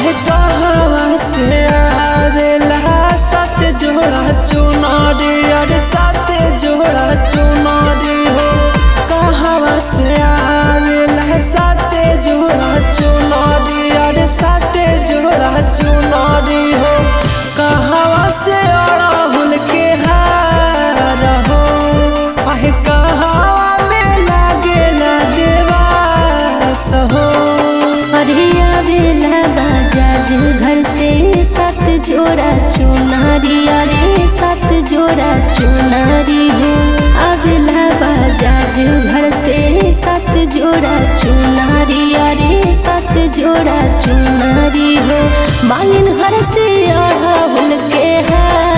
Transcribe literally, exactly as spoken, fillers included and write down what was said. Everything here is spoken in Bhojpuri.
आहे कहवा से आवेला सात जोड़ा चुनरी अरे सात जोड़ा चुनरी हो कहवा से आवेला सात जोड़ा चुनरी अरे सात जोड़ा चुनरी हो कहवा से अड़हुल के हार हो आहे कहवा में लागेला देवास हो। अरे आवेला बजाज घर से सात जोड़ा चुनरी अरे सात जोड़ा चुनरी हो आवेला बजाज घर से सात जोड़ा चुनरी अरे सात जोड़ा चुनरी हो मालिन घर से अड़हुल के हार